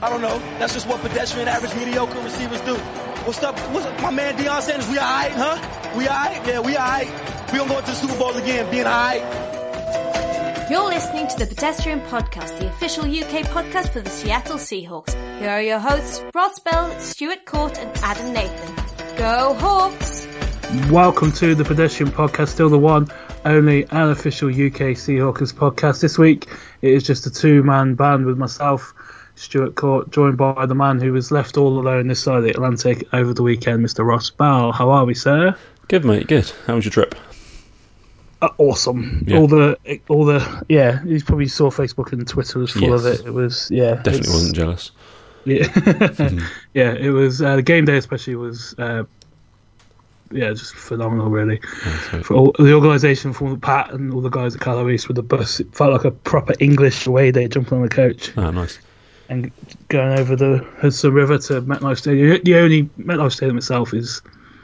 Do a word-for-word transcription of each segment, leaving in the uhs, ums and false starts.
I don't know. That's just what pedestrian, average, mediocre receivers do. What's up? What's up? My man Deion Sanders, we all right, huh? We all right? Yeah, we all right. We gonna go to the Super Bowl again, being all right. You're listening to the Pedestrian Podcast, the official U K podcast for the Seattle Seahawks. Here are your hosts, Ross Bell, Stuart Court and Adam Nathan. Go Hawks! Welcome to the Pedestrian Podcast, still the one, only unofficial U K Seahawks podcast. This week it is just a two-man band with myself, Stuart Court, joined by the man who was left all alone this side of the Atlantic over the weekend, Mister Ross Bell. How are we, sir? Good, mate, good. How was your trip? Uh, awesome. Yeah. All the, all the, yeah, you probably saw Facebook and Twitter was full yes. of it. It was, yeah. Definitely wasn't jealous. Yeah, mm-hmm. yeah, it was, uh, the game day especially was, uh, yeah, just phenomenal, really. Oh, for all the organisation, from Pat and all the guys at Carlo East with the bus, it felt like a proper English away day, jumping on the coach. Oh, nice. And going over the Hudson River to MetLife Stadium. The only MetLife Stadium itself is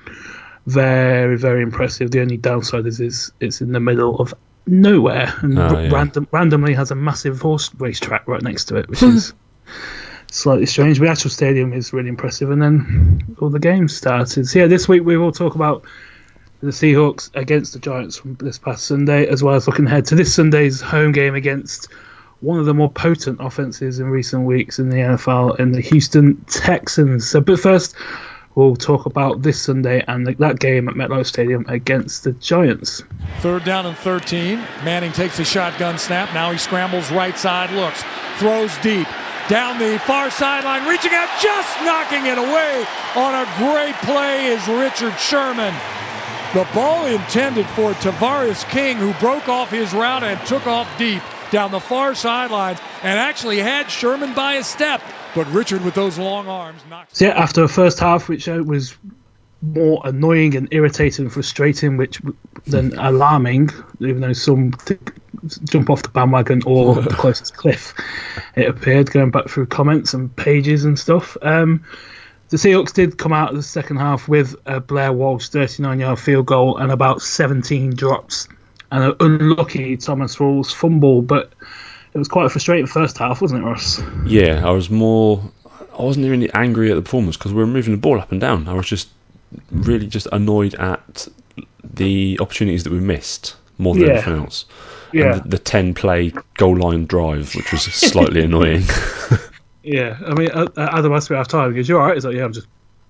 very, very impressive. The only downside is, is it's in the middle of nowhere and oh, yeah. random, randomly has a massive horse race track right next to it, which is slightly strange. But the actual stadium is really impressive. And then all the games started. So yeah, this week we will talk about the Seahawks against the Giants from this past Sunday, as well as looking ahead to this Sunday's home game against one of the more potent offenses in recent weeks in the N F L, in the Houston Texans. So, but first, we'll talk about this Sunday and that game at MetLife Stadium against the Giants. Third down and thirteen. Manning takes a shotgun snap. Now he scrambles right side, looks, throws deep. Down the far sideline, reaching out, just knocking it away on a great play is Richard Sherman. The ball intended for Tavares King, who broke off his route and took off deep down the far sideline and actually had Sherman by a step. But Richard, with those long arms, knocked. So yeah, after a first half, which uh, was more annoying and irritating and frustrating, which than alarming, even though some t- jump off the bandwagon or the closest cliff, it appeared, going back through comments and pages and stuff. Um, the Seahawks did come out of the second half with a Blair Walsh thirty-nine-yard field goal and about seventeen drops. And an unlucky Thomas Rawls fumble, but it was quite a frustrating first half, wasn't it, Ross? Yeah, I was more... I wasn't really angry at the performance because we were moving the ball up and down. I was just really just annoyed at the opportunities that we missed more than yeah. anything else. Yeah. And the, the ten-play goal line drive, which was slightly annoying. Yeah, I mean, Adam asked me half time, he goes, "You all right?" He's like, "Yeah, I'm just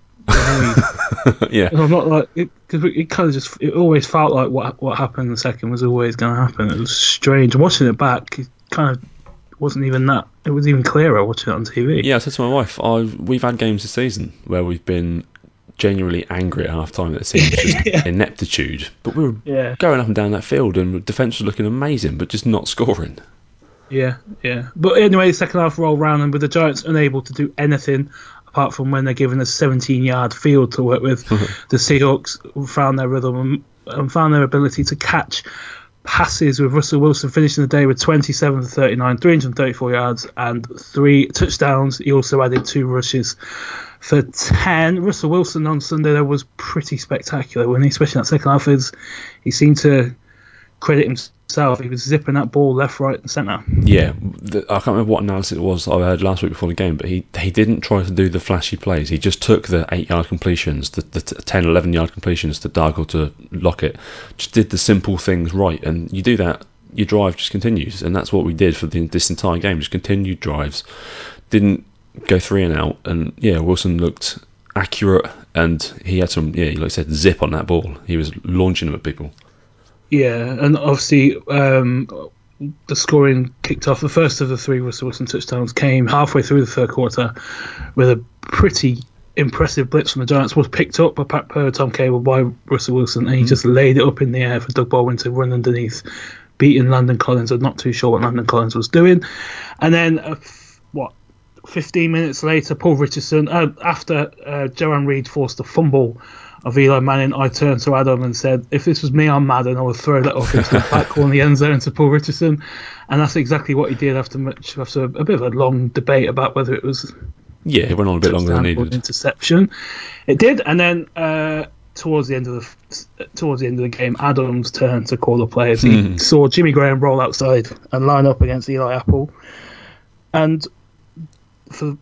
yeah. And I'm not like, because it, it kind of just, it always felt like what what happened in the second was always going to happen. It was strange. Watching it back, it kind of wasn't even that, it was even clearer watching it on T V. Yeah, I said to my wife, I've, we've had games this season where we've been genuinely angry at half time that it seems just yeah. ineptitude. But we were yeah. going up and down that field and defence was looking amazing, but just not scoring. Yeah, yeah. But anyway, the second half rolled round and with the Giants unable to do anything apart from when they're given a seventeen-yard field to work with, the Seahawks found their rhythm and, and found their ability to catch passes, with Russell Wilson finishing the day with twenty-seven for thirty-nine, three hundred thirty-four yards and three touchdowns. He also added two rushes for ten. Russell Wilson on Sunday, though, was pretty spectacular, when he, especially in that second half, is he seemed to credit himself. He was zipping that ball left, right and centre. Yeah, the, I can't remember what analysis it was I heard last week before the game, but he he didn't try to do the flashy plays. He just took the eight-yard completions, the, the ten, eleven-yard completions to Doug or to Lockett. Just did the simple things right, and you do that, your drive just continues, and that's what we did for the, this entire game. Just continued drives, didn't go three and out, and yeah, Wilson looked accurate, and he had some, yeah, like I said, zip on that ball. He was launching them at people. Yeah, and obviously um, the scoring kicked off. The first of the three Russell Wilson touchdowns came halfway through the third quarter with a pretty impressive blitz from the Giants. Was picked up by Pat Purr, Tom Cable, by Russell Wilson, and he mm-hmm. just laid it up in the air for Doug Baldwin to run underneath, beating Landon Collins. I'm not too sure what Landon Collins was doing. And then, uh, what, fifteen minutes later, Paul Richardson, uh, after uh, Joanne Reed forced a fumble of Eli Manning, I turned to Adam and said, if this was me on Madden, I would throw that up into the back corner of the end zone to Paul Richardson. And that's exactly what he did after much after a, a bit of a long debate about whether it was yeah, it went on a bit longer than needed. Interception. It did, and then uh, towards the end of the towards the end of the game, Adams turned to call the players. He mm. saw Jimmy Graham roll outside and line up against Eli Apple, and for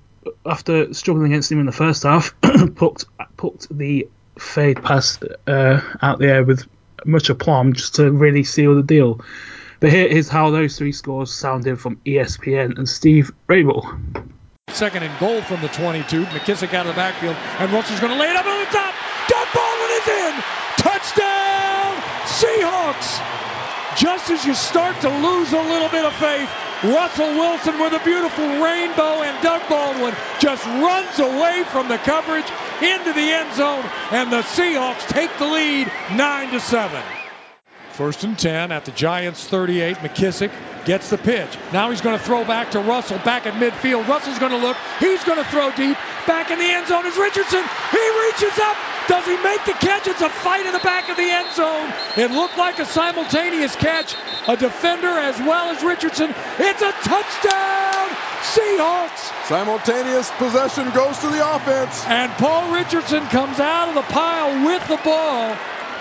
after struggling against him in the first half, put put the fade pass uh, out the air with much aplomb just to really seal the deal. But here is how those three scores sounded from E S P N and Steve Rabel. Second and goal from the twenty-two. McKissick out of the backfield, and Russell's going to lay it up over the top. Doug Baldwin is in. Touchdown, Seahawks. Just as you start to lose a little bit of faith, Russell Wilson with a beautiful rainbow, and Doug Baldwin just runs away from the coverage into the end zone, and the Seahawks take the lead nine to seven. First and ten at the Giants thirty-eight. McKissick gets the pitch. Now he's going to throw back to Russell back at midfield. Russell's going to look. He's going to throw deep. Back in the end zone is Richardson. He reaches up. Does he make the catch? It's a fight in the back of the end zone. It looked like a simultaneous catch. A defender as well as Richardson. It's a touchdown, Seahawks. Simultaneous possession goes to the offense. And Paul Richardson comes out of the pile with the ball.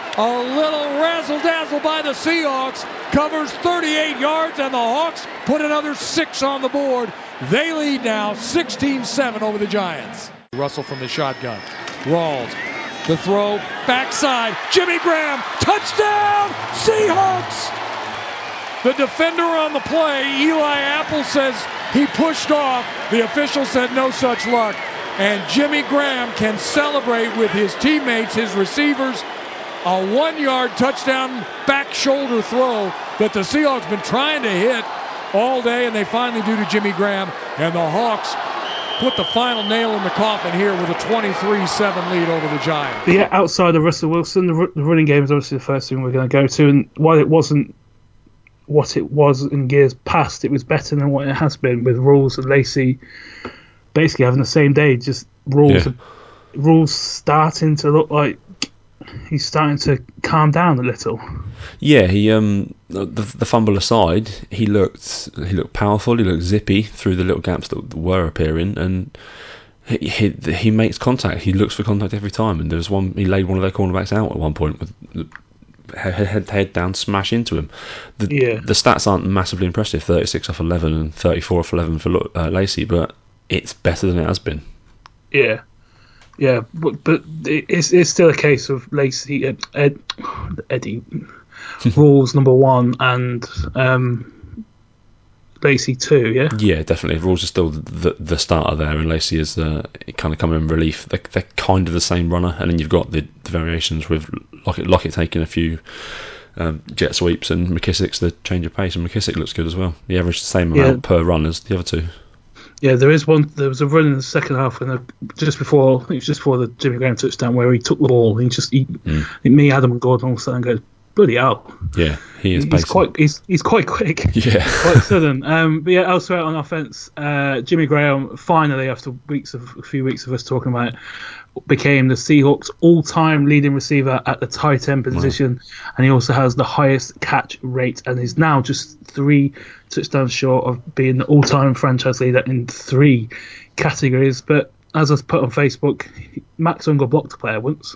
A little razzle-dazzle by the Seahawks. Covers thirty-eight yards, and the Hawks put another six on the board. They lead now sixteen seven over the Giants. Russell from the shotgun. Rawls. The throw. Backside. Jimmy Graham. Touchdown, Seahawks. The defender on the play, Eli Apple, says he pushed off. The official said no such luck. And Jimmy Graham can celebrate with his teammates, his receivers. A one-yard touchdown back shoulder throw that the Seahawks been trying to hit all day, and they finally do to Jimmy Graham. And the Hawks put the final nail in the coffin here with a twenty-three seven lead over the Giants. But yeah, outside of Russell Wilson, the, the running game is obviously the first thing we're going to go to. And while it wasn't what it was in years past, it was better than what it has been with Rawls and Lacey basically having the same day. Just Rawls, yeah. Rawls starting to look like he's starting to calm down a little. Yeah, he um the, the fumble aside, he looked he looked powerful. He looked zippy through the little gaps that were appearing, and he he, he makes contact. He looks for contact every time. And there was one he laid one of their cornerbacks out at one point with head head, head down, smash into him. The yeah. the stats aren't massively impressive. thirty-six off eleven and thirty-four off eleven for uh, Lacey, but it's better than it has been. Yeah. Yeah, but, but it's it's still a case of Lacey, Ed, Ed, Eddie, Rawls number one and um, Lacey two. Yeah, yeah, definitely. Rawls is still the the starter there, and Lacey is uh, kind of coming in relief. They're, they're kind of the same runner, and then you've got the, the variations with Lockett, Lockett taking a few um, jet sweeps, and McKissick's the change of pace, and McKissick looks good as well. He averaged the same amount yeah. per run as the other two. Yeah, there is one. There was a run in the second half, when the, just before, I think it was just before the Jimmy Graham touchdown, where he took the ball. And he just, he, mm. me, Adam, and Gordon all of a sudden go, bloody hell! Yeah, he is. He's basic. quite. He's he's quite quick. Yeah, quite sudden. Um, but yeah, elsewhere on offense, uh, Jimmy Graham finally, after weeks of a few weeks of us talking about it, became the Seahawks' all-time leading receiver at the tight end position, wow. and he also has the highest catch rate, and is now just three touchdowns short of being the all-time franchise leader in three categories. But as I put on Facebook, Max Unger blocked a player once.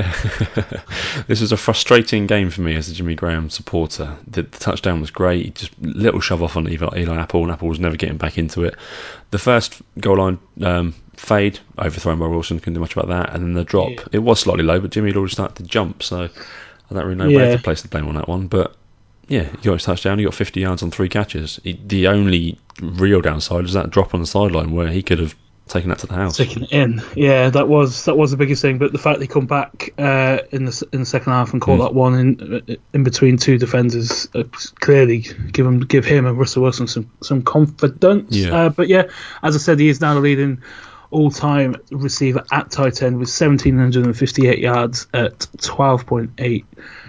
This was a frustrating game for me as a Jimmy Graham supporter. The, the touchdown was great, just little shove off on Eli, Eli Apple, and Apple was never getting back into it. The first goal line um, fade, overthrown by Wilson, couldn't do much about that, and then the drop, yeah. it was slightly low, but Jimmy had already started to jump, so I don't really know yeah. where to place the blame on that one. But yeah, you got his touchdown, he got fifty yards on three catches. He, the only real downside is that drop on the sideline where he could have taking that to the house. Taking it in, yeah, that was that was the biggest thing. But the fact they come back uh, in the in the second half and caught mm. that one in in between two defenders uh, clearly give him give him and Russell Wilson some some confidence. Yeah. Uh, but yeah, as I said, he is now the leading all-time receiver at tight end with one thousand seven hundred fifty-eight yards at twelve point eight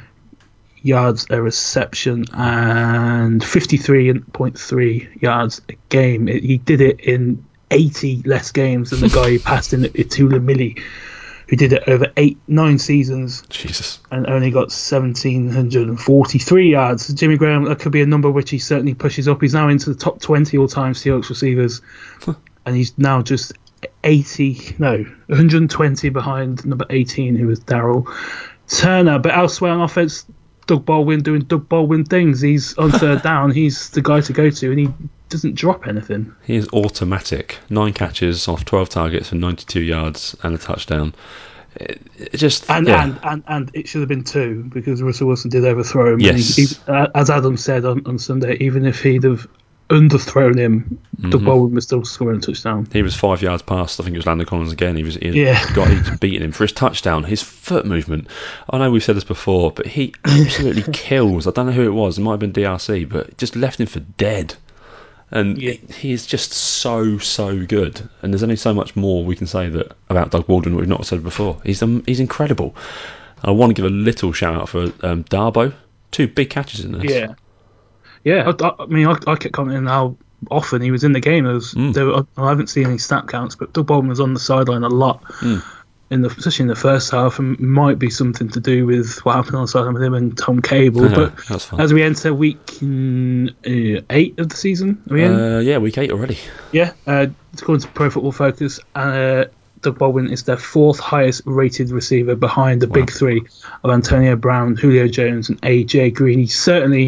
yards a reception and fifty-three point three yards a game. It, he did it in eighty less games than the guy who passed in Itula Millie, who did it over eight, nine seasons. Jesus. And only got one thousand seven hundred forty-three yards. Jimmy Graham, that could be a number which he certainly pushes up. He's now into the top twenty all-time Seahawks receivers. Huh. And he's now just eighty, no, one hundred twenty behind number eighteen, who was Darrell Turner. But elsewhere on offense, Doug Baldwin doing Doug Baldwin things. He's on third down. He's the guy to go to, and he doesn't drop anything. He is automatic. Nine catches off twelve targets for ninety-two yards and a touchdown. It, it just and, yeah. and and and it should have been two because Russell Wilson did overthrow him. Yes. And he, he, as Adam said on, on Sunday, even if he'd have underthrown him, mm-hmm. Doug Baldwin was still scoring a touchdown. He was five yards past. I think it was Landon Collins again. He was he yeah. got he'd beaten him for his touchdown. His foot movement. I know we've said this before, but he absolutely kills. I don't know who it was. It might have been D R C, but it just left him for dead. And yeah. he is just so, so good. And there's only so much more we can say that about Doug Baldwin we've not said before. He's um, he's incredible. I want to give a little shout out for um, Darbo. Two big catches in this. Yeah. Yeah, I, I mean, I, I kept commenting how often he was in the game. There was, mm. there were, I haven't seen any stat counts, but Doug Baldwin was on the sideline a lot. Mm. In the, especially in the first half, and might be something to do with what happened on the sideline with him and Tom Cable. Yeah, but as we enter week uh, eight of the season, are we in? Uh, yeah, week eight already. Yeah, uh, according to Pro Football Focus, uh, Doug Baldwin is their fourth highest rated receiver behind the wow. big three of Antonio Brown, Julio Jones, and A J Green. He's certainly,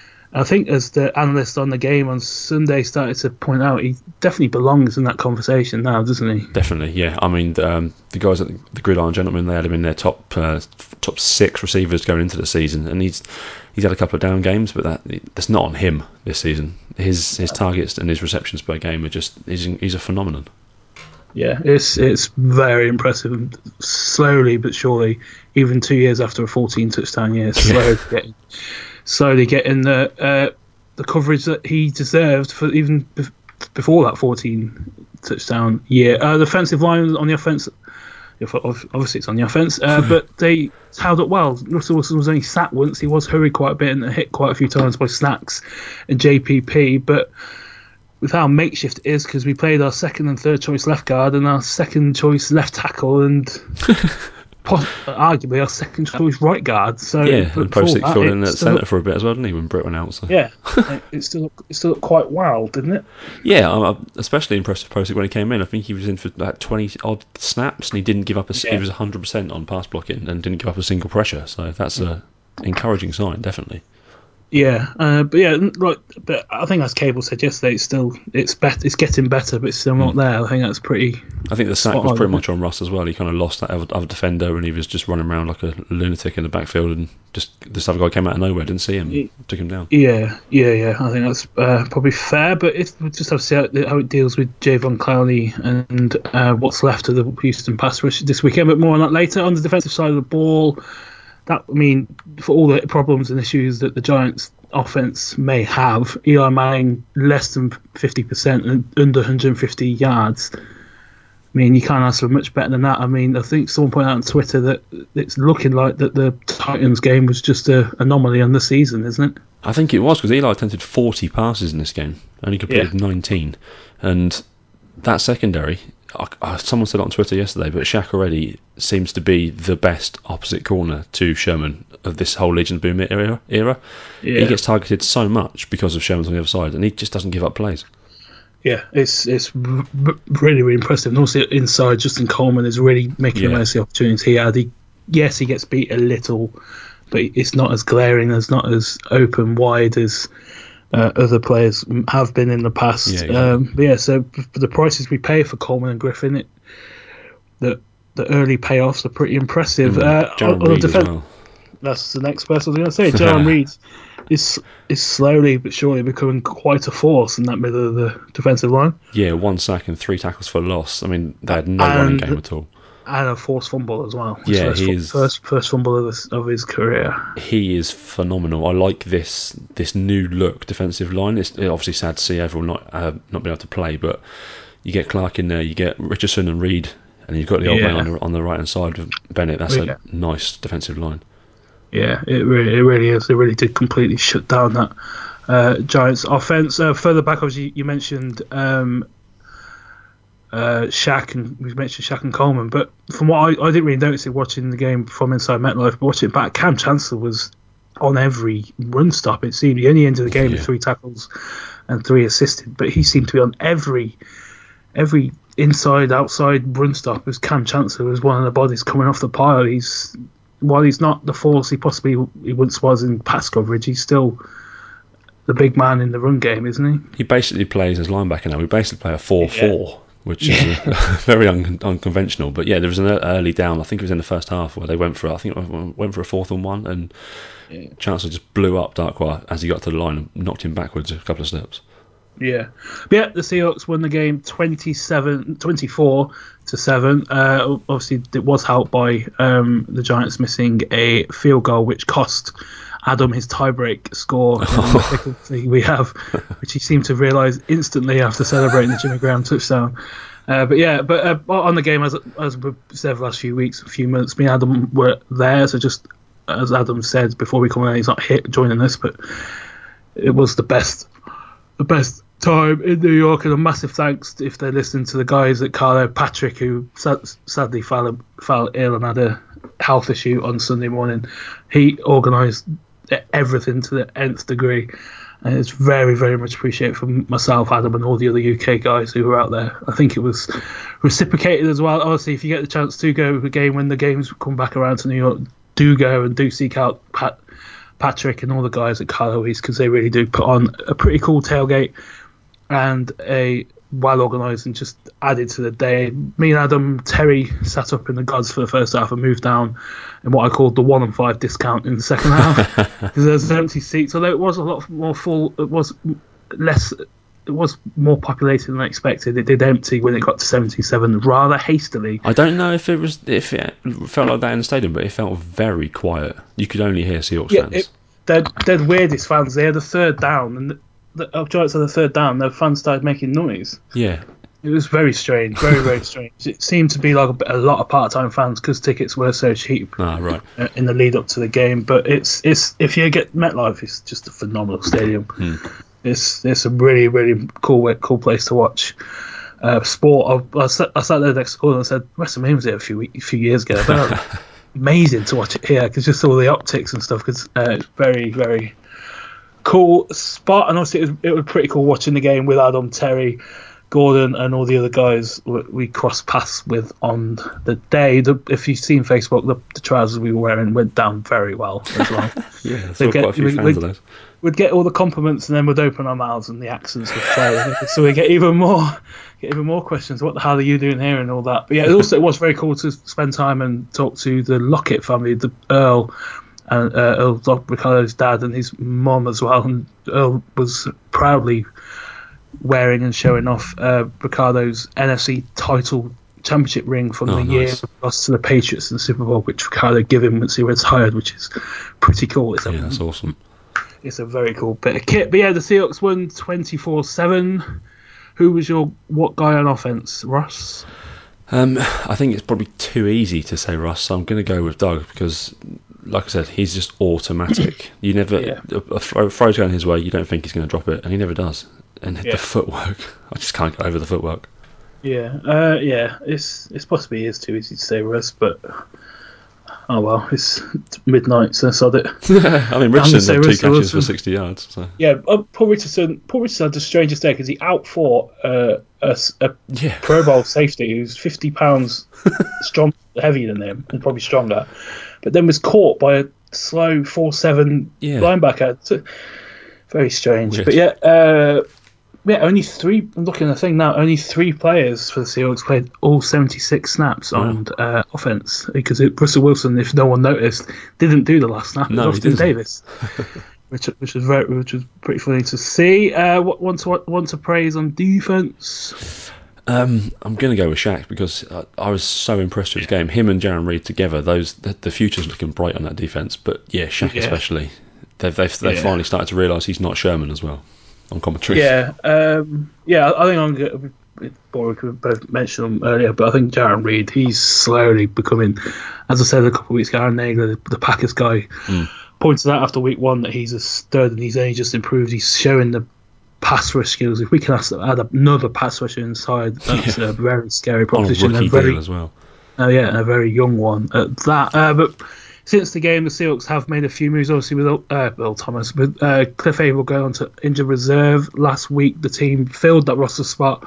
I think, as the analyst on the game on Sunday started to point out, he definitely belongs in that conversation now, doesn't he? Definitely, yeah. I mean, um, the guys at the Gridiron Gentlemen, they had him in their top uh, top six receivers going into the season, and he's he's had a couple of down games, but that that's not on him this season. His his targets and his receptions per game are just he's he's a phenomenon. Yeah, it's it's very impressive. Slowly but surely, even two years after a fourteen touchdown year, slowly yeah. getting. slowly getting the uh, the coverage that he deserved for even be- before that fourteen touchdown year. Uh, the offensive line on the offense, obviously it's on the offense, uh, but they held up well. Russell Wilson was only sacked once. He was hurried quite a bit and hit quite a few times by Snacks and J P P, but with how makeshift it is, because we played our second and third choice left guard and our second choice left tackle and arguably our second choice right guard. So yeah, and Posick filled in at centre for a bit as well, didn't he, when Britt went out? So. Yeah, it still looked, it still looked quite wild, didn't it? Yeah, I'm especially impressed with Posick when he came in. I think he was in for like twenty odd snaps and he didn't give up a. Yeah. He was one hundred percent on pass blocking and didn't give up a single pressure. So that's a encouraging sign, definitely. Yeah, uh, but yeah, like, but I think as Cable said yesterday, it's still it's bet it's getting better, but it's still not there. I think that's pretty. I think the sack was pretty much on Russ as well. He kind of lost that other defender, and he was just running around like a lunatic in the backfield, and just this other guy came out of nowhere, didn't see him, yeah. took him down. Yeah, yeah, yeah. I think that's uh, probably fair, but if we just have to see how, how it deals with Javon Clowney and uh, what's left of the Houston pass rush this weekend. But more on that later. On the defensive side of the ball. That, I mean, for all the problems and issues that the Giants' offense may have, Eli Manning less than fifty percent and under one hundred fifty yards. I mean, you can't ask for much better than that. I mean, I think someone pointed out on Twitter that it's looking like that the Titans game was just an anomaly on the season, isn't it? I think it was, because Eli attempted forty passes in this game, only completed yeah. nineteen. And that secondary, uh, someone said on Twitter yesterday, but Shaq already seems to be the best opposite corner to Sherman of this whole Legion of Boom era. era. Yeah. He gets targeted so much because of Sherman's on the other side, and he just doesn't give up plays. Yeah, it's it's really, really impressive. And also inside, Justin Coleman is really making the most of the opportunities he had. He, yes, he gets beat a little, but it's not as glaring, it's not as open wide as uh, other players have been in the past. Yeah, exactly. um, but yeah, so for the prices we pay for Coleman and Griffin, it, the the early payoffs are pretty impressive. Mm, uh, Jaron Reed as well. That's the next person I was going to say. Jaron Reed is is slowly but surely becoming quite a force in that middle of the defensive line. Yeah, one sack and three tackles for loss. I mean, they had no and, running game at all. And a forced fumble as well. Yeah, first, he is, first first fumble of his, of his career. He is phenomenal. I like this this new look defensive line. It's obviously sad to see everyone not uh, not being able to play, but you get Clark in there, you get Richardson and Reed, and you've got the old yeah. man on the, on the right hand side of Bennett. That's yeah. a nice defensive line. Yeah, it really, it really is. It really did completely shut down that uh, Giants offense. Uh, further back, obviously, you mentioned um, uh, Shaq, and we mentioned Shaq and Coleman. But from what I, I didn't really notice it watching the game from inside MetLife, but watching it back, Cam Chancellor was on every run stop. It seemed he only ended the game yeah. with three tackles and three assisted, but he seemed to be on every every inside, outside run stop. As Cam Chancellor was one of the bodies coming off the pile. He's While he's not the force he possibly he once was in pass coverage, he's still the big man in the run game, isn't he? He basically plays as linebacker now. We basically play a four four, yeah. which is yeah. very un- unconventional. But yeah, there was an early down. I think it was in the first half where they went for. I think it went for a fourth and one, and yeah. Chancellor just blew up Darkwa as he got to the line and knocked him backwards a couple of steps. Yeah, but yeah, the Seahawks won the game twenty-seven, twenty-four to seven. Uh, obviously, it was helped by um, the Giants missing a field goal, which cost Adam his tiebreak score in the difficulty we have, which he seemed to realise instantly after celebrating the Jimmy Graham touchdown. Uh, but yeah, but uh, on the game, as as we said the last few weeks, a few months, me and Adam were there. So just as Adam said before we come in, he's not here joining us, but it was the best. The best time in New York, and a massive thanks if they're listening to the guys at Carlo Patrick, who sad, sadly fell, fell ill and had a health issue on Sunday morning. He organised everything to the nth degree, and it's very, very much appreciated from myself, Adam, and all the other U K guys who were out there. I think it was reciprocated as well. Obviously, if you get the chance to go to a game when the games come back around to New York, do go and do seek out Pat. Patrick and all the guys at Carlo East, because they really do put on a pretty cool tailgate and a well organised and just added to the day. Me and Adam, Terry sat up in the gods for the first half and moved down in what I called the one and five discount in the second half, because there's empty seats. Although it was a lot more full, it was less. It was more populated than I expected. It did empty when it got to seventy-seven rather hastily. I don't know if it was if it felt like that in the stadium, but it felt very quiet. You could only hear Seahawks yeah, fans. It, they're, they're the weirdest fans. They had a third down, and the, the Giants had a third down. The fans started making noise. Yeah. It was very strange, very, very strange. It seemed to be like a, a lot of part-time fans because tickets were so cheap ah, right. uh, in the lead up to the game. But it's it's if you get MetLife, it's just a phenomenal stadium. Hmm. It's it's a really, really cool cool place to watch uh, sport. I, I, sat, I sat there next to Gordon and said, WrestleMania was there a few a few years ago. But amazing to watch it here because just all the optics and stuff. Because uh, it's very, very cool spot. And obviously, it was, it was pretty cool watching the game with Adam, Terry, Gordon, and all the other guys we crossed paths with on the day. The, if you've seen Facebook, the, the trousers we were wearing went down very well as well. yeah, I saw quite a few we, fans of those. We'd get all the compliments and then we'd open our mouths and the accents would fail. So we get even more get even more questions. What the hell are you doing here and all that? But yeah, it also it was very cool to spend time and talk to the Lockett family, the Earl and uh, Earl Doc Ricardo's dad and his mum as well. And Earl was proudly wearing and showing off uh, Ricardo's N F C title championship ring from oh, the nice. year of loss to the Patriots in the Super Bowl, which Ricardo gave him once he retired, which is pretty cool. It's yeah, a, that's awesome. It's a very cool bit of kit. But yeah, the Seahawks won twenty-four seven. Who was your what guy on offense, Russ? Um, I think it's probably too easy to say Russ, so I'm going to go with Doug because, like I said, he's just automatic. You never Yeah. a, a throw, throw's going his way, you don't think he's going to drop it, and he never does. And Yeah. the footwork, I just can't get over the footwork. Yeah, uh, yeah. It's it's possibly is too easy to say Russ, but oh well, it's midnight, so sod it. I mean, Richardson had two catches Wilson. for sixty yards. So. Yeah, uh, Paul Richardson. Paul Richardson had the strangest day because he outfought uh, a, a yeah. Pro Bowl safety who's fifty pounds strong, heavier than him, and probably stronger, but then was caught by a slow four seven yeah. linebacker. So, very strange. Weird. But yeah, uh, yeah, only three. I'm looking at the thing now. Only three players for the Seahawks played all seventy-six snaps wow. on uh, offense because it, Russell Wilson, if no one noticed, didn't do the last snap. No, it was Austin Davis, which which was very which was pretty funny to see. Uh, want to want to praise on defense. Um, I'm going to go with Shaq because I, I was so impressed with his game. Him and Jaron Reed together, those the, the future's looking bright on that defense. But yeah, Shaq yeah. especially. They've they've, they've yeah. finally started to realise he's not Sherman as well. On commentary. Yeah, um, yeah. I think I'm going to. Boy, we both mentioned him earlier, but I think Jaron Reed, he's slowly becoming, as I said a couple of weeks ago, Aaron Nagler, the, the Packers guy, mm. pointed out after week one that he's a stud and he's only just improved. He's showing the pass rush skills. If we can add another pass rusher inside, that's yeah. a very scary proposition. On a rookie a very, deal as well. Uh, yeah, and a very young one at that. Uh, but since the game, the Seahawks have made a few moves, obviously with uh, Bill Thomas. With uh, Cliff Averill going on to injured reserve last week, the team filled that roster spot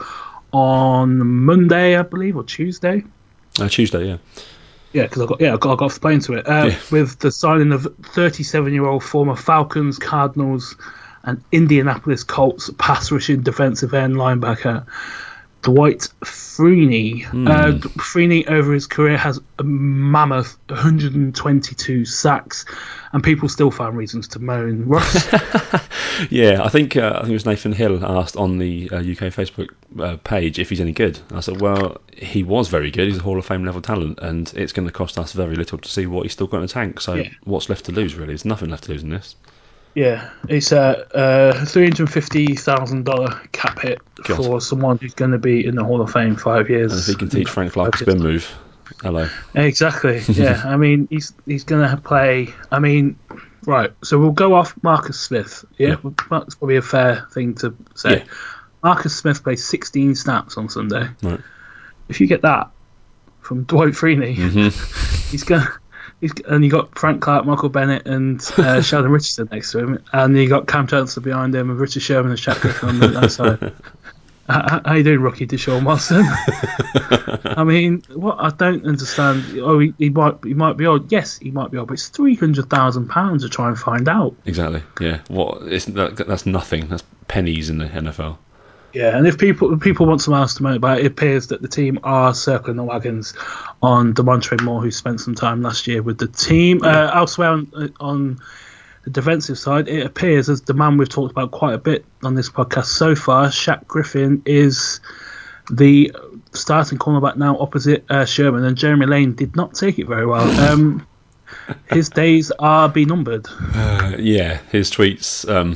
on Monday, I believe, or Tuesday. Uh, Tuesday, yeah. Yeah, because I got yeah I got, I got off the plane to it uh, yeah. with the signing of thirty-seven-year-old former Falcons, Cardinals, and Indianapolis Colts pass rushing defensive end linebacker Dwight Freeney. Hmm. Uh, Freeney over his career has a mammoth one hundred twenty-two sacks, and people still find reasons to moan. Ross? Yeah, I think uh, I think it was Nathan Hill asked on the uh, U K Facebook uh, page if he's any good. I said, well, he was very good. He's a Hall of Fame level talent, and it's going to cost us very little to see what he's still got in the tank. So Yeah. what's left to lose, really? There's nothing left to lose in this. Yeah, it's a uh, three hundred fifty thousand dollars cap hit God. for someone who's going to be in the Hall of Fame five years. And if he can teach Frank Clark a spin move, hello. Exactly, yeah. I mean, he's he's going to play. I mean, right, so we'll go off Marcus Smith. Yeah, Yeah. that's probably a fair thing to say. Yeah. Marcus Smith played sixteen snaps on Sunday. Right. If you get that from Dwight Freeney, Mm-hmm. he's going to... He's, and you got Frank Clark, Michael Bennett, and uh, Sheldon Richardson next to him, and you got Cam Chancellor behind him, and Richard Sherman and Shaq Griffin on the other side. How, how you doing, rookie Deshaun Watson? I mean, what I don't understand. Oh, he, he might he might be odd. Yes, he might be odd, but it's three hundred thousand pounds to try and find out. Exactly. Yeah. What? It's, that, that's nothing. That's pennies in the N F L. Yeah, and if people if people want some else to know about it, it appears that the team are circling the wagons on DeMontre Moore, who spent some time last year with the team. Yeah. Uh, elsewhere on, on the defensive side, it appears as the man we've talked about quite a bit on this podcast so far, Shaq Griffin, is the starting cornerback now opposite uh, Sherman, and Jeremy Lane did not take it very well. Um, his days are be numbered. Uh, yeah, his tweets. Um,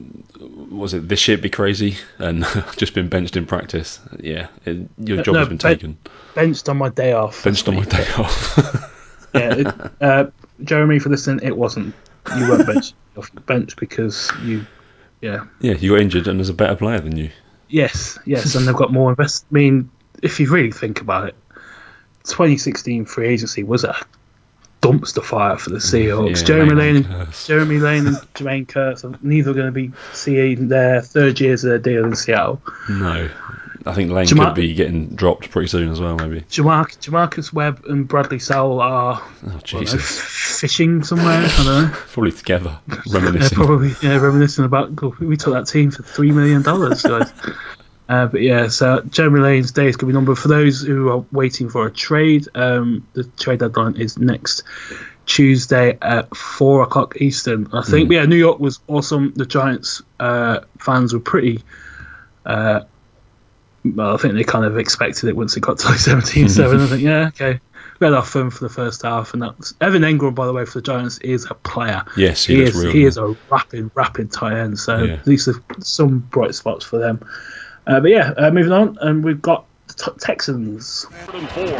was it this shit be crazy and just been benched in practice? Yeah, it, your job No, has been ben- taken. Benched on my day off. Benched on my day off. Yeah, it, uh, Jeremy, for listening, it wasn't. You weren't benched. Off bench because you, yeah. Yeah, you got injured and there's a better player than you. Yes, yes, and they've got more invest. I mean, if you really think about it, twenty sixteen free agency was a dumpster fire for the Seahawks. Yeah, Jeremy Lane Lane, and and, Curse. Jeremy Lane and Jermaine Curse are neither going to be seeing their third years of their deal in Seattle. No, I think Lane Jamar- could be getting dropped pretty soon as well, maybe. Jamar- Jamarcus Webb and Bradley Sowell are Oh, I don't know, Jesus. fishing somewhere. I don't know. Probably together, They're reminiscing. probably yeah, reminiscing about oh, we took that team for three million dollars, guys. Uh, but yeah, so Jeremy Lane's days could be numbered. For those who are waiting for a trade, um, the trade deadline is next Tuesday at four o'clock Eastern. I think. Mm. Yeah, New York was awesome. The Giants uh, fans were pretty. Uh, well, I think they kind of expected it once it got to like seventeen seven. I think, yeah, okay. We had our fun for the first half, and that's Evan Engram, by the way, for the Giants is a player. Yes, he he looks is. real He good. is a rapid, rapid tight end. So Yeah. these are some bright spots for them. Uh, but yeah, uh, moving on, and we've got the t- Texans. Third and four.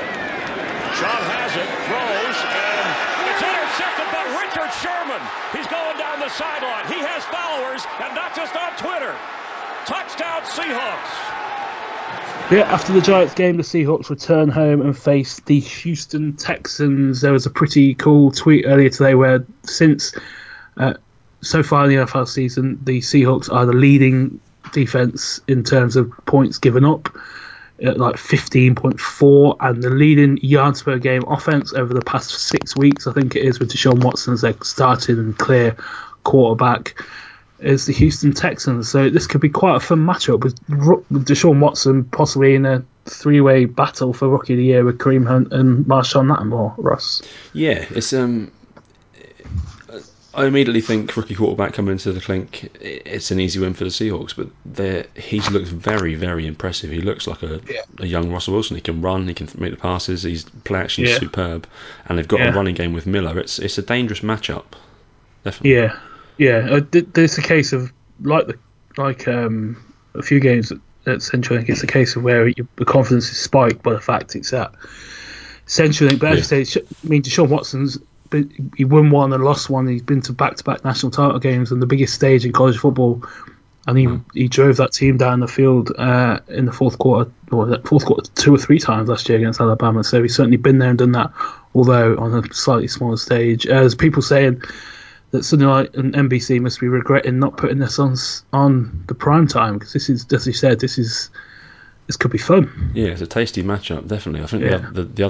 John has it, throws, and it's intercepted by Richard Sherman. He's going down the sideline. He has followers, and not just on Twitter. Touchdown Seahawks. Yeah, after the Giants game, the Seahawks return home and face the Houston Texans. There was a pretty cool tweet earlier today where since uh, so far in the N F L season, the Seahawks are the leading defense in terms of points given up, at like fifteen point four, and the leading yards per game offense over the past six weeks, I think it is, with Deshaun Watson as their starting and clear quarterback, is the Houston Texans. So this could be quite a fun matchup with, with Deshaun Watson possibly in a three-way battle for Rookie of the Year with Kareem Hunt and Marshawn Lattimore. Ross? Yeah, it's um. I immediately think rookie quarterback coming into the clink, it's an easy win for the Seahawks, but they're- he's looked very, very impressive. He looks like a, Yeah. a young Russell Wilson. He can run, he can make the passes, he's play action is Yeah. superb, and they've got Yeah. a running game with Miller. It's it's a dangerous matchup, definitely. Yeah, yeah. Uh, th- There's a case of like the like um, a few games at, at Central. I think it's a case of where you, the confidence is spiked by the fact it's at Central. But as Yeah. you say, it's- I mean, Deshaun Watson's been, he won one and lost one. He's been to back-to-back national title games on the biggest stage in college football, and he Mm. he drove that team down the field uh, in the fourth quarter, or that fourth quarter two or three times last year against Alabama. So he's certainly been there and done that, although on a slightly smaller stage. Uh, there's people saying that Sunday Night and N B C must be regretting not putting this on s- on the prime time, because this is, as you said, this is this could be fun. Yeah, it's a tasty matchup, definitely. I think Yeah. the, the the other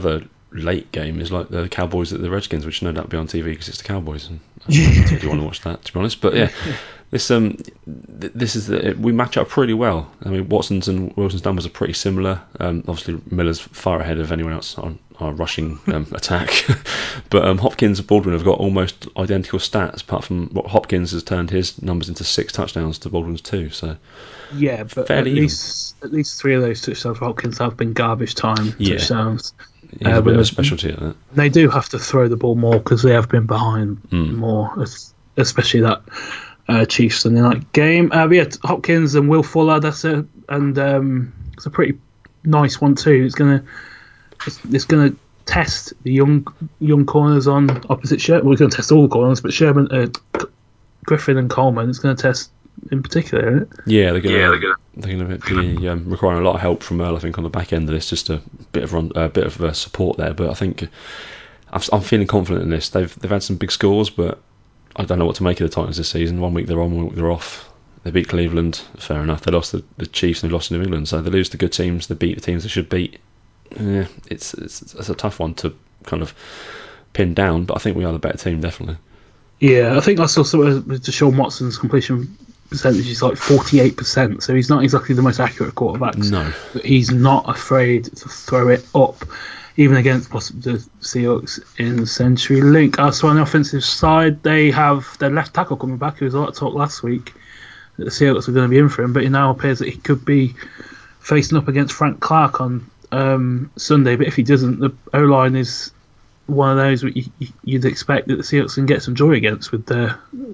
late game is like the Cowboys at the Redskins, which no doubt be on T V because it's the Cowboys. And I don't really want to watch that, to be honest. But yeah, this um, th- this is the, we match up pretty well. I mean, Watson's and Wilson's numbers are pretty similar. Um, obviously, Miller's far ahead of anyone else on our rushing um, attack. But um, Hopkins and Baldwin have got almost identical stats, apart from what Hopkins has turned his numbers into six touchdowns to Baldwin's two. So yeah, but fairly at even. least at least three of those touchdowns for Hopkins have been garbage time Yeah. touchdowns. He's Uh, a bit when of a the- specialty at that. They do have to throw the ball more because they have been behind Mm. more, es- especially that uh, Chiefs Sunday night game. Uh, but yeah, Hopkins and Will Fuller, that's a and um, it's a pretty nice one too. It's gonna it's, it's gonna test the young young corners on opposite Sherman. We're going to test all the corners, but Sherman, uh, Griffin, and Coleman, it's going to test in particular, isn't it? Yeah, they're going Yeah, to they're gonna- they're going to be um, requiring a lot of help from Earl, I think, on the back end of this. Just a bit of run, a bit of uh, support there, but I think I'm, I'm feeling confident in this. They've they've had some big scores, but I don't know what to make of the Titans this season. One week they're on, one week they're off. They beat Cleveland, fair enough. They lost the, the Chiefs and they lost to New England, so they lose to good teams. They beat the teams they should beat. Yeah, it's it's it's a tough one to kind of pin down, but I think we are the better team, definitely. Yeah, I think I saw sort of with Deshaun Watson's completion percentage is like forty-eight percent, so he's not exactly the most accurate quarterback. No. But he's not afraid to throw it up, even against possibly the Seahawks in CenturyLink. Uh, so on the offensive side, they have their left tackle coming back. There was a lot of talk last week that the Seahawks were going to be in for him, but it now appears that he could be facing up against Frank Clark on um, Sunday. But if he doesn't, the O-line is one of those that you, you'd expect that the Seahawks can get some joy against with their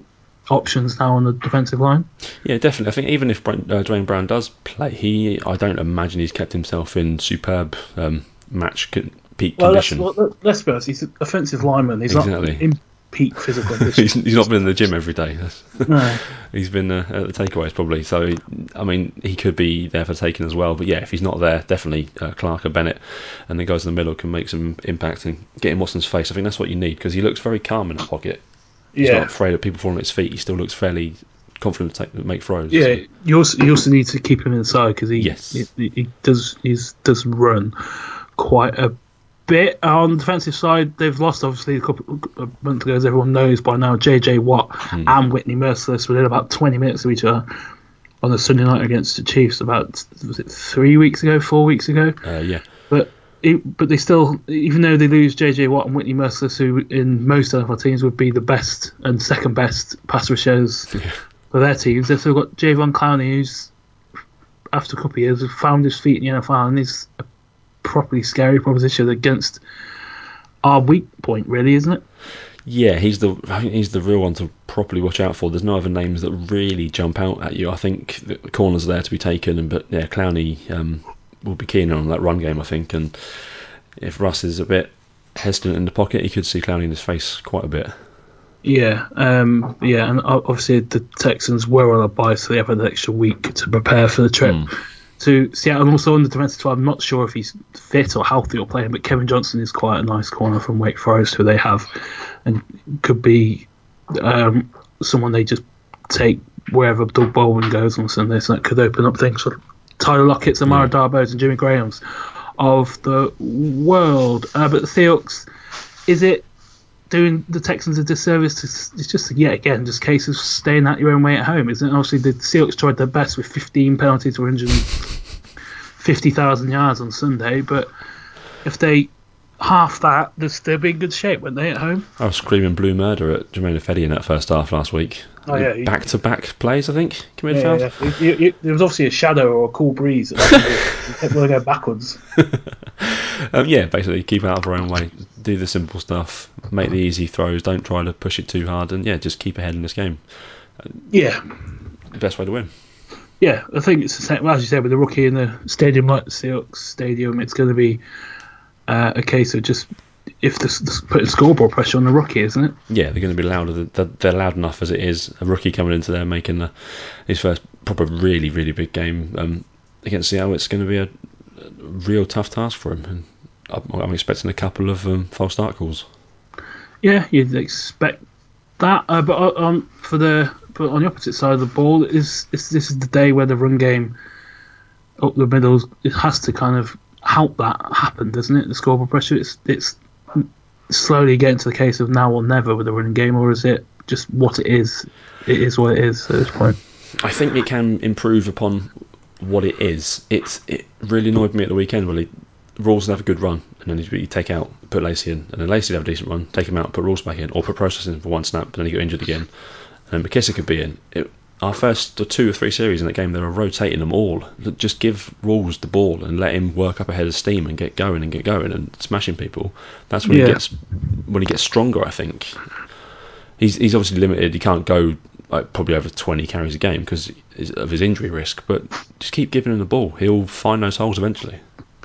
options now on the defensive line. Yeah, definitely. I think even if Brent, uh, Dwayne Brown does play, he I don't imagine he's kept himself in superb um, match con- peak Well, condition. let's, well, let's be honest, he's an offensive lineman. He's Exactly. not in peak physical condition. he's, he's not been in the gym every day. No. He's been uh, at the takeaways probably. So, I mean, he could be there for taking as well. But yeah, if he's not there, definitely uh, Clark or Bennett and the guys in the middle can make some impact and get in Watson's face. I think that's what you need because he looks very calm in the pocket. He's Yeah. not afraid of people falling at his feet. He still looks fairly confident to take, make throws. Yeah, So. you also you also need to keep him inside because he, Yes. he he does he's does run quite a bit. On the defensive side, they've lost obviously a couple a month ago, as everyone knows by now. J J Watt Hmm. and Whitney Merciless within about twenty minutes of each other on the Sunday night against the Chiefs. About was it three weeks ago, four weeks ago? Uh, yeah. But it, but they still, even though they lose J J Watt and Whitney Merciless, who in most N F L teams would be the best and second best pass rushers Yeah. for their teams, they've still got Javon Clowney, who's after a couple of years has found his feet in the N F L and is a properly scary proposition against our weak point, really, isn't it? Yeah, he's the I think he's the real one to properly watch out for. There's no other names that really jump out at you. I think the corners are there to be taken, and but yeah, Clowney um, will be keen on that run game, I think. And if Russ is a bit hesitant in the pocket, he could see Clowney in his face quite a bit. Yeah, um, yeah, and obviously the Texans were on a bye, so they have an extra week to prepare for the trip Mm. to Seattle. And also on the defensive side, I'm not sure if he's fit or healthy or playing, but Kevin Johnson is quite a nice corner from Wake Forest, who they have, and could be um, someone they just take wherever Doug Baldwin goes on Sunday, so that could open up things for Tyler Lockett's, Amara Yeah. Darbo's, and Jimmy Graham's of the world. Uh, but the Seahawks, is it doing the Texans a disservice? To, it's just yet again just a case of staying out your own way at home, isn't it? Obviously the Seahawks tried their best with fifteen penalties for one hundred fifty thousand yards on Sunday, but if they half that, they'll be in good shape, won't they, at home? I was screaming blue murder at Jermaine Ifedi in that first half last week. Oh, yeah, he- back to back plays, I think. Committed Yeah, fouls. yeah, yeah. It- it- there was obviously a shadow or a cool breeze at that point. You kept going to go backwards. Um, yeah, basically keep out of our own way, do the simple stuff, make the easy throws, don't try to push it too hard, and yeah, just keep ahead in this game. Yeah, The best way to win. yeah. I think it's the same. Well, as you said, with the rookie in the stadium like the Seahawks Stadium, it's going to be uh, a case of just if the, the putting scoreboard pressure on the rookie, isn't it? Yeah, they're going to be louder. They're, they're loud enough as it is. A rookie coming into there making the, his first proper really really big game um, against Seattle. It's going to be a, a real tough task for him, and I'm, I'm expecting a couple of um, false start calls. Yeah, you'd expect that. Uh, but on for the but on the opposite side of the ball, is, is this is the day where the run game up the middle it has to kind of help that happen, doesn't it? The scoreboard pressure. It's it's slowly getting to the case of now or never with the running game, or is it just what it is? It is what it is at this point. I think it can improve upon what it is. It's it really annoyed me at the weekend. Really, Rawls would have a good run, and then you take out, put Lacey in, and then Lacey would have a decent run, take him out, put Rawls back in, or put Process in for one snap, and then he got injured again, and McKissick could be in. It, our first two or three series in that game, they were rotating them all. Just give Rawls the ball and let him work up ahead of steam and get going and get going and smashing people. That's when yeah. he gets when he gets stronger. I think he's he's obviously limited. He can't go like probably over twenty carries a game because of his injury risk. But just keep giving him the ball. He'll find those holes eventually.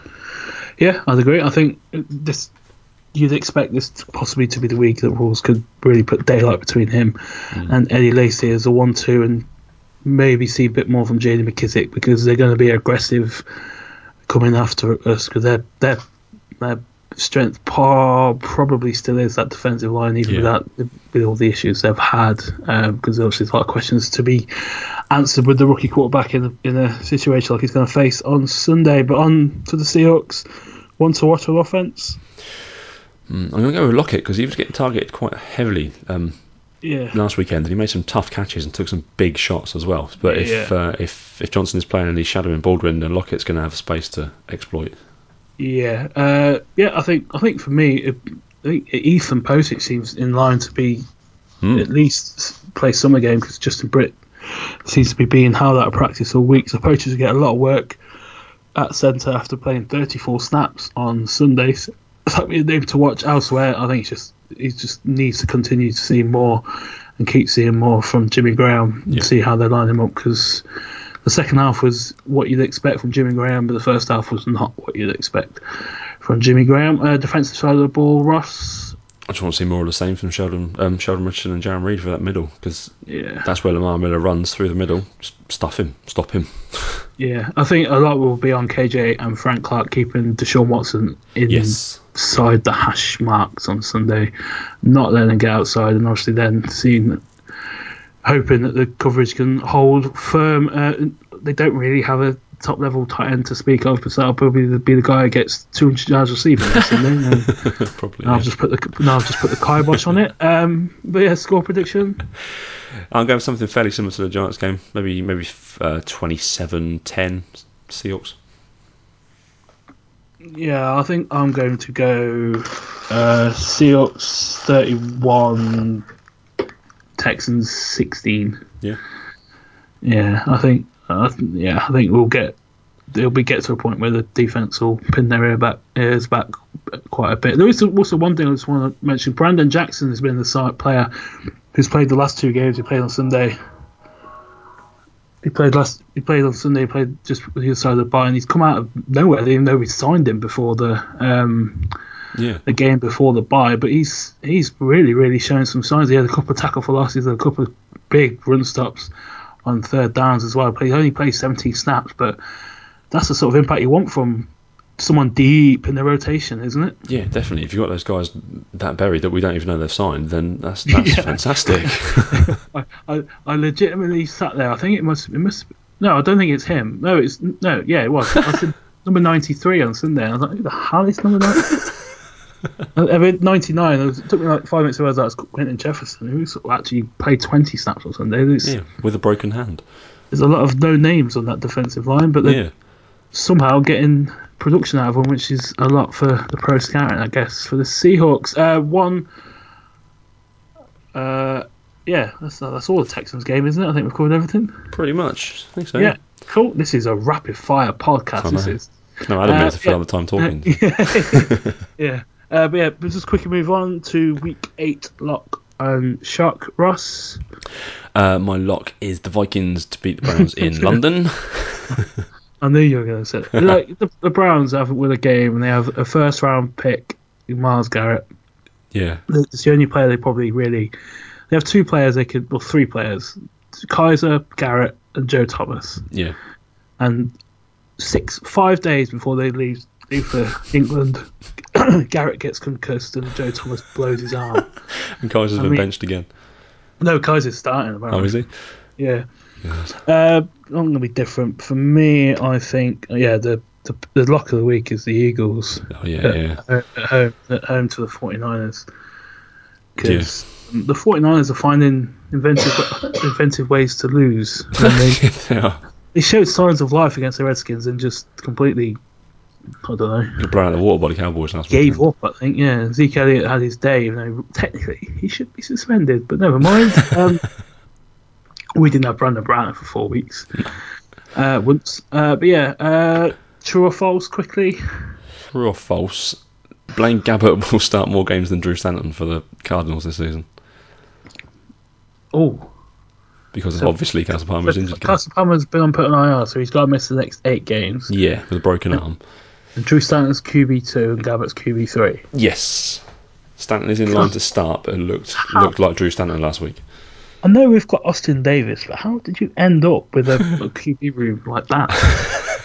Yeah, I'd agree. I think this you'd expect this to possibly to be the week that Rawls could really put daylight between him mm. and Eddie Lacey as a one two, and maybe see a bit more from J D McKissick, because they're going to be aggressive coming after us, because their their their strength probably still is that defensive line, even yeah. without with all the issues they've had, um, because obviously there's a lot of questions to be answered with the rookie quarterback in a, in a situation like he's going to face on Sunday. But on to the Seahawks, one to watch on offense. Mm, I'm going to go with Lockett because he was getting targeted quite heavily um, yeah. last weekend, and he made some tough catches and took some big shots as well. But if yeah. uh, if if Johnson is playing and he's shadowing Baldwin, then Lockett's going to have space to exploit. Yeah, uh, yeah. I think I think for me, it, I think Ethan Posich seems in line to be mm. at least play summer game, because Justin Britt seems to be being held out of practice all week. So Posich will get a lot of work at centre after playing thirty-four snaps on Sundays. That'd be a name to watch elsewhere. I think it's just he just needs to continue to see more and keep seeing more from Jimmy Graham and yeah. see how they line him up, because the second half was what you'd expect from Jimmy Graham, but the first half was not what you'd expect from Jimmy Graham. Uh, defensive side of the ball, Ross. I just want to see more of the same from Sheldon, um, Sheldon Richardson and Jaron Reed for that middle, because yeah. that's where Lamar Miller runs through the middle. Just stuff him, stop him. Yeah, I think a lot will be on K J and Frank Clark keeping Deshaun Watson inside yes. the hash marks on Sunday, not letting him get outside, and obviously then seeing, hoping that the coverage can hold firm. Uh, they don't really have a top level tight end to speak of, but that'll probably be the guy who gets two hundred yards receiving on Sunday. And probably. I'll yeah. just put the now I've just put the kibosh on it. Um, but yeah, score prediction. I'll go with something fairly similar to the Giants game. Maybe maybe uh, twenty-seven ten Seahawks. Yeah, I think I'm going to go uh, Seahawks thirty-one, Texans sixteen. Yeah. Yeah, I think. Uh, yeah, I think we'll get. It'll be get to a point where the defense will pin their ear back, ears back quite a bit. There is also one thing I just want to mention. Brandon Jackson has been the side player who's played the last two games. He played on Sunday. He played last. He played on Sunday. He played just the other side of the bye, and he's come out of nowhere. Even though we signed him before the um, yeah the game before the bye, but he's he's really really showing some signs. He had a couple of tackle for losses, a couple of big run stops on third downs as well. He only played seventeen snaps, but that's the sort of impact you want from someone deep in the rotation, isn't it? Yeah, definitely. If you've got those guys that buried that we don't even know they've signed, then that's that's yeah. fantastic. I, I I legitimately sat there. I think it must it must no, I don't think it's him. No, it's no, yeah, it was. I said number ninety-three on Sunday. And I was like, who the hell is number ninety? I mean, ninety-nine. It, was, it took me like five minutes to realise that was Quentin Jefferson, who sort of actually played twenty snaps on Sunday. There's, yeah, with a broken hand. There's a lot of no names on that defensive line, but they're yeah. somehow getting production out of them, which is a lot for the pro scouting, I guess, for the Seahawks. Uh, one, uh, yeah, that's that's all the Texans game, isn't it? I think we've covered everything. Pretty much, I think so. Yeah, cool. This is a rapid fire podcast. This is. No, Adam uh, has to fill yeah. out the time talking. Uh, yeah, yeah. Uh, but yeah, let's just quickly move on to week eight lock and shock. Ross. Uh, my lock is the Vikings to beat the Browns in London. I knew you were going to say it. Like, the, the Browns have won a game and they have a first round pick, Myles Garrett. Yeah. It's the only player they probably really. They have two players they could, well, three players: Kaiser, Garrett, and Joe Thomas. Yeah. And six, five days before they leave, leave for England, Garrett gets concussed and Joe Thomas blows his arm. And Kaiser's I been mean, benched again. No, Kaiser's starting. Apparently. Oh, is he? Yeah. Uh, I'm going to be different. For me, I think, yeah, the the, the lock of the week is the Eagles. Oh, yeah, at, yeah. At home, at home to the 49ers. Because yeah. the 49ers are finding inventive inventive ways to lose. They, yeah. they showed signs of life against the Redskins and just completely, I don't know. Got blown out of the water by the Cowboys last Gave weekend. up, I think, yeah. Zeke Elliott had his day. You know, technically, he should be suspended, but never mind. um, we didn't have Brandon Brown for four weeks. Uh, once. Uh, but yeah, uh, true or false, quickly? True or false? Blaine Gabbert will start more games than Drew Stanton for the Cardinals this season. Oh. Because so, of obviously Castle Palmer's so injured. Castle Palmer's been on put on I R, so he's got to miss the next eight games. Yeah, with a broken and, arm. And Drew Stanton's Q B two and Gabbert's Q B three. Yes. Stanton is in line to start, but it looked, looked like Drew Stanton last week. I know we've got Austin Davis, but how did you end up with a, a Q B room like that?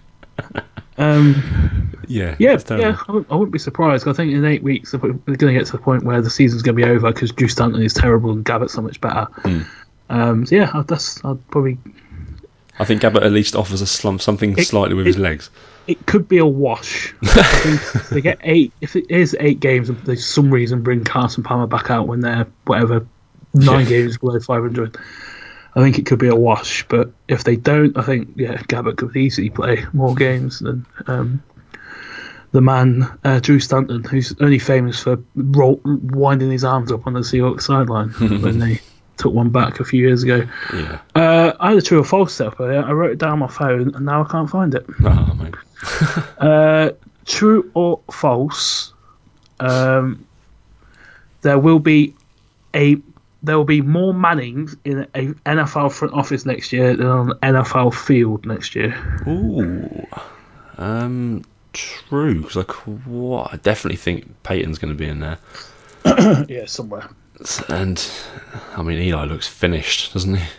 um, yeah, yeah, yeah. I wouldn't, I wouldn't be surprised. I think in eight weeks we're going to get to the point where the season's going to be over because Drew Stanton is terrible and Gabbert's so much better. Mm. Um, so yeah, that's I'd probably. I think Gabbert at least offers a slump, something it, slightly with it, his legs. It could be a wash. I think if they get eight. If it is eight games, and for some reason bring Carson Palmer back out when they're whatever nine yeah. games below five hundred. I think it could be a wash, but if they don't, I think yeah, Gabbert could easily play more games than um, the man uh, Drew Stanton, who's only famous for roll, winding his arms up on the Seahawks sideline when they took one back a few years ago. Yeah, uh, I had a true or false stuff, but I wrote it down on my phone and now I can't find it. Oh, mate. uh, true or false? Um, there will be a There will be more Mannings in a N F L front office next year than on an N F L field next year. Ooh, um, true. Because I, qu- I definitely think Peyton's going to be in there. Yeah, somewhere. And I mean, Eli looks finished, doesn't he?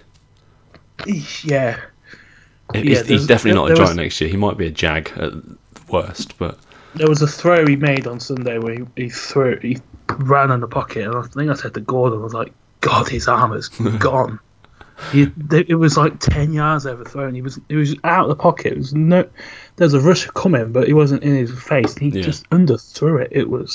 Yeah, He's, yeah he's definitely not a Giant was, next year. He might be a Jag at worst, but there was a throw he made on Sunday where he, he threw, he ran in the pocket, and I think I said to Gordon, I was like, God, his arm is gone. He, it was like ten yards overthrown. He was he was out of the pocket. It was no, there's a rush coming, but he wasn't in his face. He yeah. just underthrew it. It was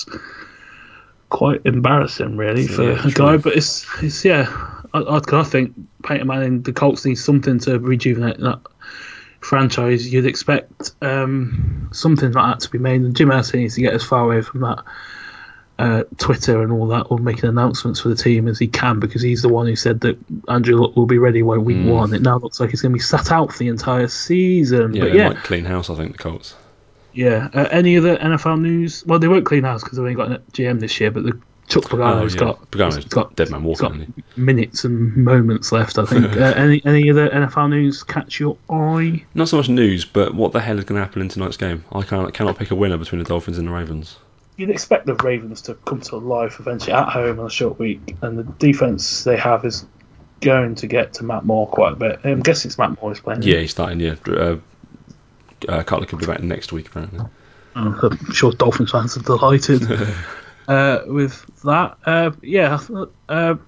quite embarrassing, really, for yeah, a guy. But it's it's yeah. I, I, I think Peyton Manning, the Colts need something to rejuvenate that franchise. You'd expect um, something like that to be made, and Jim Irsay needs to get as far away from that. Uh, Twitter and all that, or making announcements for the team as he can, because he's the one who said that Andrew Luck will be ready by week mm. one. It now looks like he's going to be sat out for the entire season. Yeah, but they yeah, might clean house, I think, the Colts. Yeah. Uh, any other N F L news? Well, they won't clean house because they've only got a G M this year, but the Chuck Pagano's oh, yeah. got Pagano's got dead man walking. Got minutes and moments left, I think. uh, any any other N F L news catch your eye? Not so much news, but what the hell is going to happen in tonight's game? I can't cannot pick a winner between the Dolphins and the Ravens. You'd expect the Ravens to come to life eventually at home on a short week, and the defense they have is going to get to Matt Moore quite a bit. I'm guessing it's Matt Moore who's playing. Yeah, he's starting. Yeah, uh, uh, Cutler could be back next week apparently. Oh, I'm sure Dolphins fans are delighted uh, with that. Uh, yeah, because uh,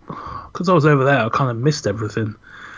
I was over there, I kind of missed everything.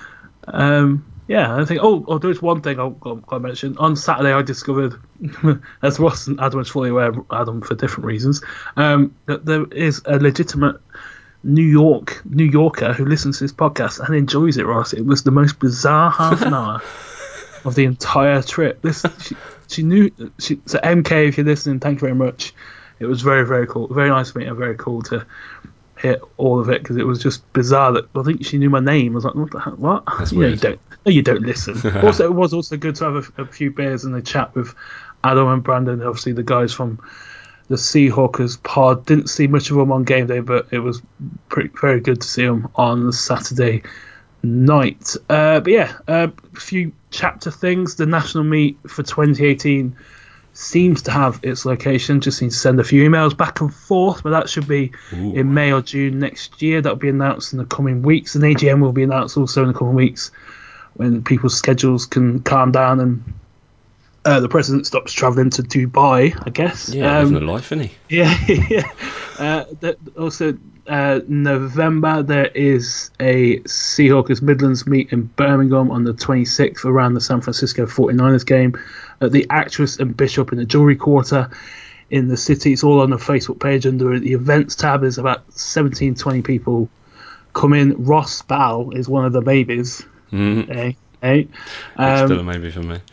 Um, yeah, I think. Oh, oh, there's one thing I'll, I'll, I'll mention. On Saturday, I discovered, as Ross and Adam was fully aware, Adam for different reasons, um, that there is a legitimate New York New Yorker who listens to this podcast and enjoys it. Ross, it was the most bizarre half an hour of the entire trip. This she, she knew. She, so M K, if you're listening, thank you very much. It was very very cool, very nice to meet her, very cool to hear all of it because it was just bizarre that I think she knew my name. I was like, what the hell? What? That's you weird. know, you don't. No, you don't listen. Also, it was also good to have a, a few beers and a chat with Adam and Brandon, obviously the guys from the Seahawkers pod. Didn't see much of them on game day, but it was pretty very good to see them on Saturday night. Uh, but yeah, a uh, few chapter things. The national meet for twenty eighteen seems to have its location. Just need to send a few emails back and forth, but that should be Ooh. in May or June next year. That'll be announced in the coming weeks. An A G M will be announced also in the coming weeks when people's schedules can calm down and uh, the president stops travelling to Dubai, I guess. Yeah, um, living a life, isn't he? Yeah, yeah. Uh, that also, uh, November, there is a Seahawks Midlands meet in Birmingham on the twenty-sixth around the San Francisco forty-niners game at the Actress and Bishop in the Jewelry Quarter in the city. It's all on the Facebook page under the events tab. There's about seventeen, twenty people come in. Ross Ball is one of the babies. Mm. Eh? Eh? Um, It's still a maybe for me.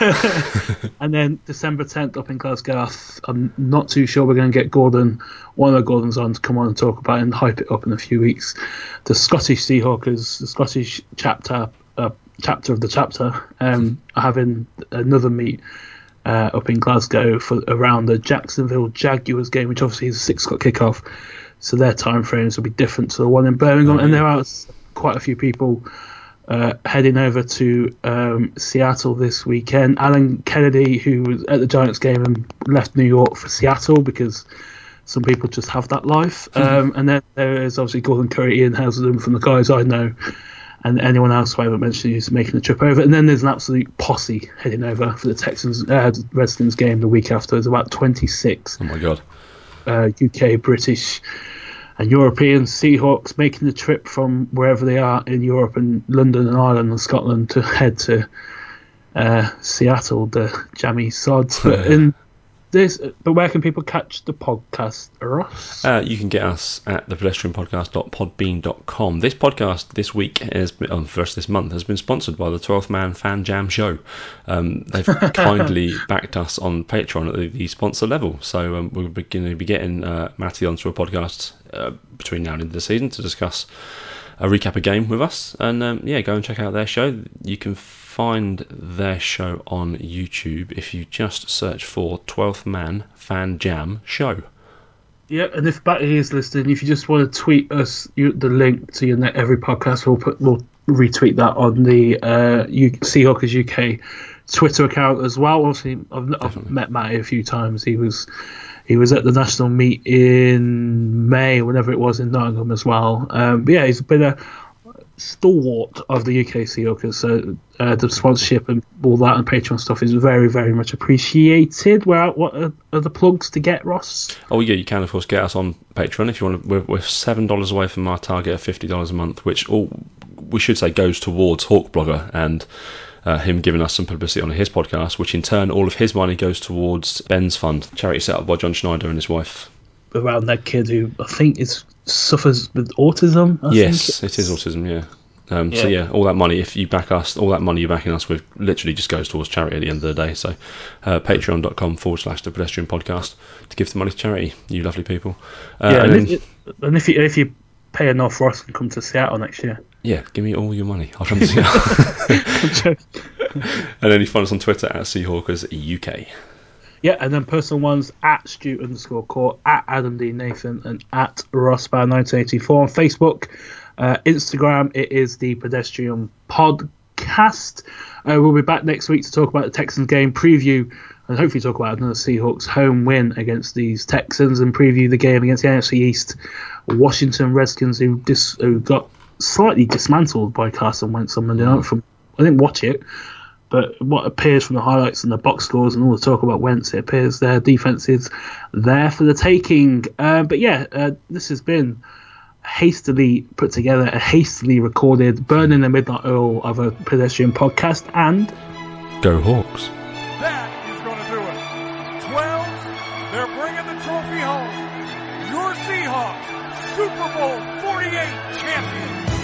And then December tenth up in Glasgow, I'm not too sure. We're going to get Gordon, one of the Gordons on to come on and talk about it and hype it up in a few weeks. The Scottish Seahawkers, the Scottish chapter uh, chapter of the chapter, um, are having another meet uh, up in Glasgow for around the Jacksonville Jaguars game, which obviously is a six o'clock kickoff. So their time frames will be different to the one in Birmingham. Oh, yeah. And there are quite a few people Uh, heading over to um, Seattle this weekend. Alan Kennedy, who was at the Giants game and left New York for Seattle because some people just have that life. Um, and then there is obviously Gordon Curry, Ian Haslam from the guys I know, and anyone else who I haven't mentioned who's making the trip over. And then there's an absolute posse heading over for the Texans uh, Redskins game the week after. There's about twenty-six. Oh my God. Uh, U K, British and European Seahawks making the trip from wherever they are in Europe and London and Ireland and Scotland to head to uh, Seattle, the jammy sods. But in this, but where can people catch the podcast, Ross? Uh, you can get us at the pedestrian podcast dot podbean dot com. This podcast this week has been, oh, first this month has been sponsored by the twelfth Man Fan Jam Show. Um, they've kindly backed us on Patreon at the, the sponsor level, so um, we're going to be getting uh, Matty onto a podcast uh, between now and the end of the season to discuss a recap of game with us. And um, yeah, go and check out their show. You can find their show on YouTube if you just search for twelfth Man Fan Jam Show. Yeah, and if Batty is listening, if you just want to tweet us you, the link to your Net Every podcast, we'll put we'll retweet that on the uh, U- Seahawkers U K Twitter account as well. Obviously, I've, I've met Matty a few times. He was he was at the national meet in May, whenever it was in Nottingham as well. Um, but yeah, he's been a stalwart of the U K Seahawkers, so uh, the sponsorship and all that and Patreon stuff is very, very much appreciated. Well, what are, are the plugs to get, Ross? Oh yeah, you can of course get us on Patreon if you want to. We're, we're seven dollars away from our target of fifty dollars a month, which all we should say goes towards Hawk Blogger and uh, him giving us some publicity on his podcast, which in turn all of his money goes towards Ben's Fund, charity set up by John Schneider and his wife. Around that kid who I think is suffers with autism. I yes, think it is autism. Yeah. Um, yeah. So yeah, all that money, if you back us, all that money you're backing us with, literally just goes towards charity at the end of the day. So, uh, patreon.com forward slash the pedestrian podcast to give the money to charity. You lovely people. Uh, yeah, and, and, then, if, and if you if you pay enough, Ross can come to Seattle next year. Yeah, give me all your money. I'll come to Seattle. And then you find us on Twitter at Seahawkers U K. Yeah, and then personal ones at Stu underscore Court, at Adam D Nathan, and at Rossbar nineteen eighty-four on Facebook. Uh, Instagram, it is the Pedestrian Podcast. Uh, we'll be back next week to talk about the Texans game, preview, and hopefully talk about another Seahawks home win against these Texans, and preview the game against the N F C East Washington Redskins, who, dis- who got slightly dismantled by Carson Wentz on Monday night. From I didn't watch it, but what appears from the highlights and the box scores and all the talk about Wentz, it appears their defense is there for the taking. Uh, but yeah, uh, this has been hastily put together, a hastily recorded, burning the midnight oil of a pedestrian podcast, and go Hawks. That is going to do it. twelve, they're bringing the trophy home. Your Seahawks, Super Bowl forty-eight champions.